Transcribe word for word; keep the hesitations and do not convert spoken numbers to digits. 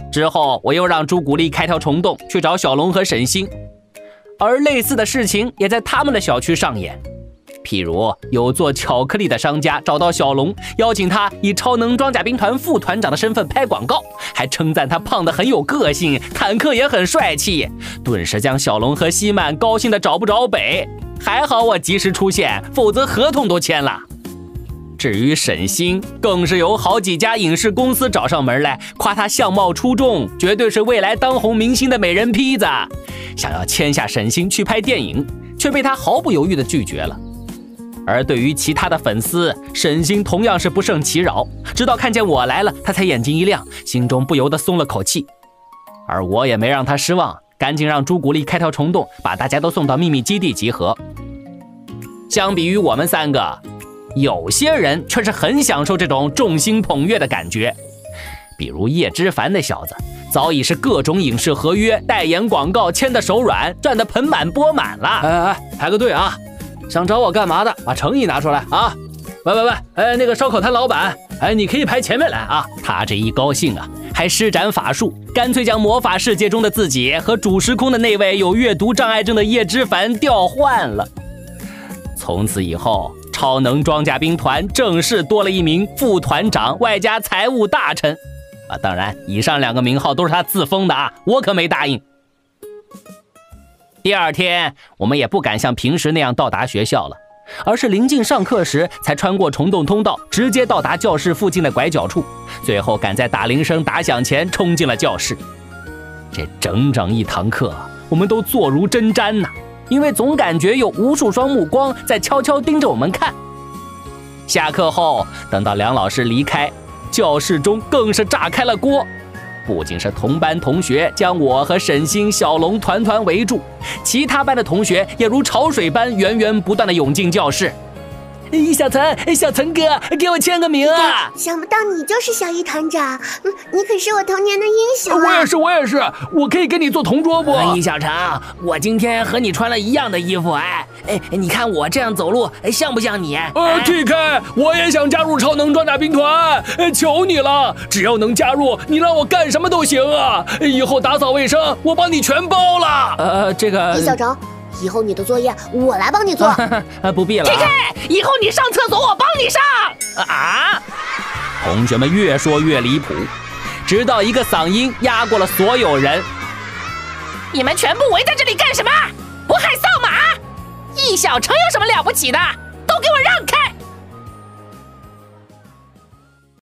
之后，我又让朱古力开条虫洞去找小龙和沈星，而类似的事情也在他们的小区上演。譬如有做巧克力的商家找到小龙，邀请他以超能装甲兵团副团长的身份拍广告，还称赞他胖得很有个性，坦克也很帅气，顿时将小龙和西曼高兴得找不着北。还好我及时出现，否则合同都签了。至于沈星，更是有好几家影视公司找上门来，夸他相貌出众，绝对是未来当红明星的美人坯子，想要签下沈星去拍电影，却被他毫不犹豫地拒绝了。而对于其他的粉丝，沈星同样是不胜其扰，直到看见我来了，他才眼睛一亮，心中不由得松了口气。而我也没让他失望，赶紧让朱古力开条虫洞，把大家都送到秘密基地集合。相比于我们三个，有些人却是很享受这种众星捧月的感觉。比如叶之凡那小子，早已是各种影视合约、代言广告签的手软，赚得盆满钵满了。 哎哎哎，排个队啊！想找我干嘛的，把诚意拿出来啊！喂喂喂，哎，那个烧烤摊老板，哎，你可以排前面来啊！ 他这一高兴啊，还施展法术，干脆将魔法世界中的自己和主时空的那位有阅读障碍症的叶之凡调换了。从此以后，超能装甲兵团正式多了一名副团长，外加财务大臣。啊，当然，以上两个名号都是他自封的啊，我可没答应。第二天，我们也不敢像平时那样到达学校了，而是临近上课时才穿过虫洞通道，直接到达教室附近的拐角处，最后赶在打铃声打响前冲进了教室。这整整一堂课，我们都坐如针毡呐、啊，因为总感觉有无数双目光在悄悄盯着我们看。下课后，等到梁老师离开，教室中更是炸开了锅。不仅是同班同学将我和沈星、小龙团团围住，其他班的同学也如潮水般源源不断地涌进教室。小岑，小岑哥，给我签个名啊！ 想不到你就是小一团长，嗯，你可是我童年的英雄啊！ 我也是，我也是，我可以跟你做同桌不？ 易小成，我今天和你穿了一样的衣服，哎哎，你看我这样走路像不像你？ 呃 ，T K， 我也想加入超能装甲兵团，求你了，只要能加入，你让我干什么都行啊！以后打扫卫生，我帮你全包了。 呃，这个易小成。以后你的作业我来帮你做， 啊，不必了。 T K， 以后你上厕所我帮你上。 啊！同学们越说越离谱，直到一个嗓音压过了所有人。 你们全部围在这里干什么？不害臊吗？易小成有什么了不起的？